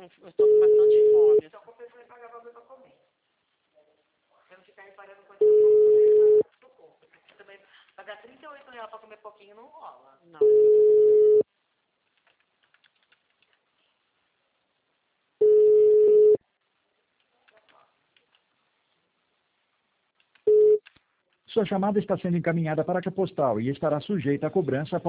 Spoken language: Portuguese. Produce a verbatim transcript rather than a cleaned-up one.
com, eu tô com bastante fome. Só compensa me pagar valor pra comer. Você não ficar reparando coisa do corpo. Porque também pagar trinta e oito reais pra comer pouquinho não rola. Não. Sua chamada está sendo encaminhada para a postal e estará sujeita a cobrança.